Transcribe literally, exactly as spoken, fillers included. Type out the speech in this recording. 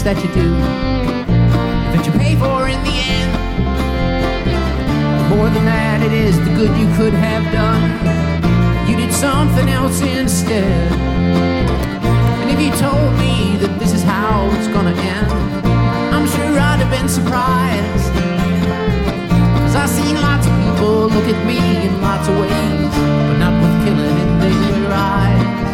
things that you do that you pay for in the end. More than that, it is the good you could have done. You did something else instead. And if you told me that this is how it's gonna end, I'm sure I'd have been surprised. 'Cause I've seen lots of people look at me in lots of ways.